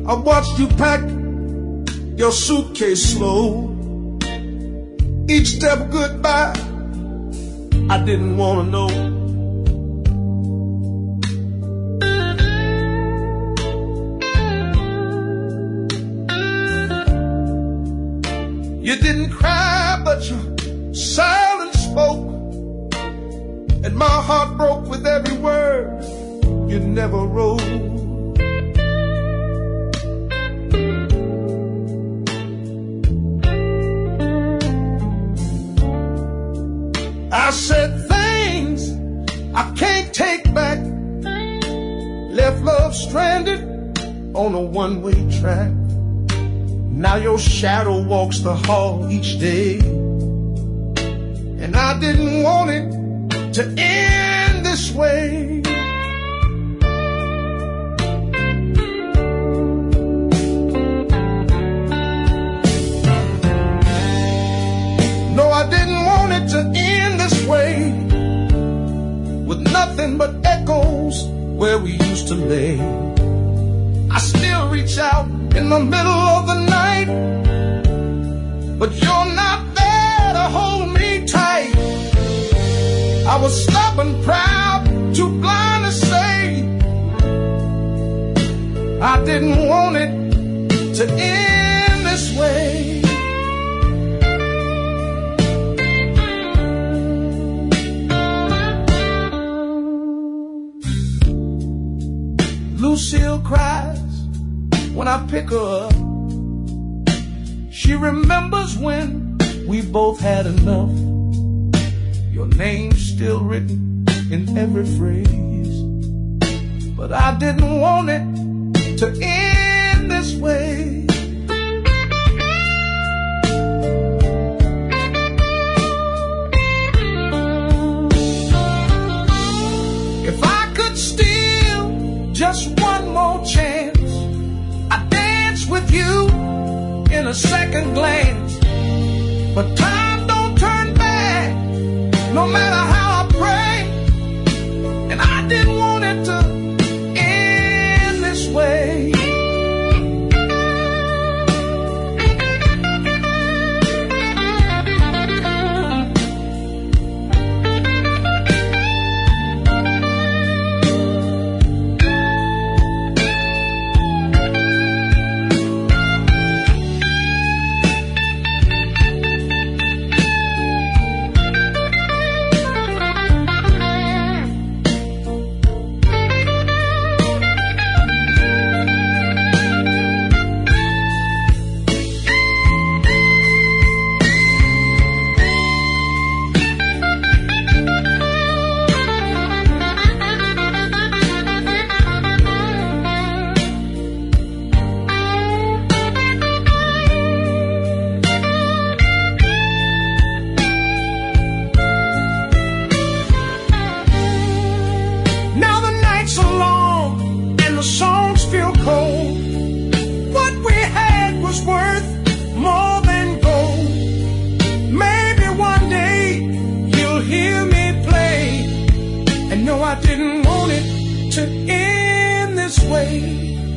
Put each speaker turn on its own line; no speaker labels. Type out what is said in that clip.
I watched you pack your suitcase slow. Each step goodbye, I didn't want to know. You didn't cry, but your silence spoke, and my heart broke with every word you never wrote. I said things I can't take back, left love stranded on a one-way track. Now your shadow walks the hall each day, and I didn't want it to end this way. No, I didn't want it to end this way, with nothing but echoes where we used to lay. I still reach out in the middle of the night, but you're not there to hold me tight. I was stubborn, proud, too blind to say I didn't want it to end this way. Lucille cries when I pick her up. She remembers when we both had enough. Your name's still written in every phrase, but I didn't want it to end this way. If I could steal just one more chance, I'd dance with you in a second glance. But time don't turn back, no matter how I pray, and I didn't want it to end this way. I didn't want it to end this way.